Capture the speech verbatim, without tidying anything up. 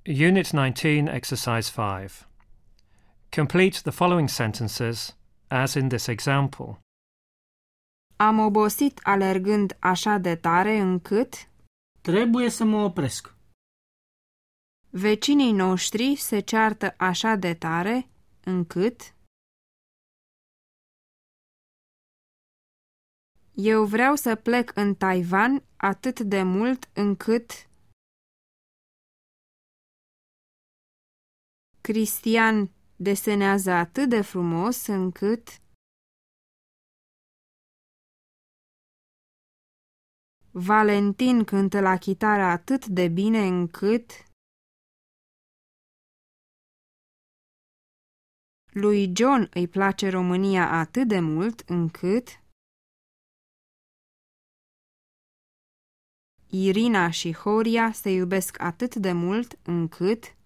Unit nineteen, Exercise five. Complete the following sentences as in this example. Am obosit alergând așa de tare încât Trebuie să mă opresc. vecinii noștri se ceartă așa de tare încât eu vreau să plec în Taiwan atât de mult încât Cristian desenează atât de frumos încât Valentin cântă la chitară atât de bine încât lui John îi place România atât de mult încât Irina și Horia se iubesc atât de mult încât